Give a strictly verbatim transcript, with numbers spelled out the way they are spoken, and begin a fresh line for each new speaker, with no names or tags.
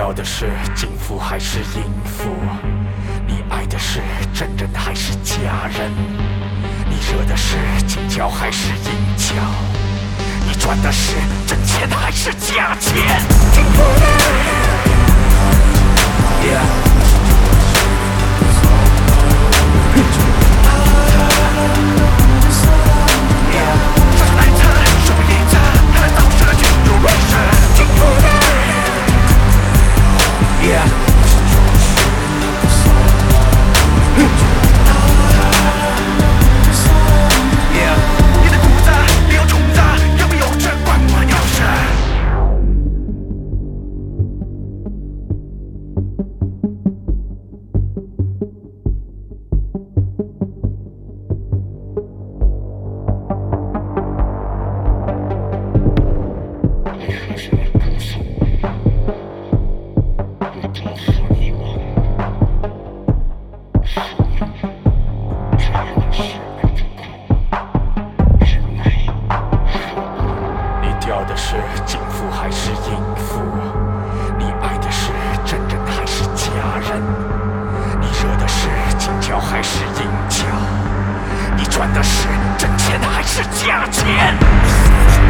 钓的是金夫还是淫妇？你爱的是真人还是假人？你惹的是金条还是银角？你赚的是真钱还是假钱？金夫的 Yeah 钓的是金夫还是淫妇？你爱的是真人还是假人？你惹的是金条还是银角？你赚的是真钱还是假钱？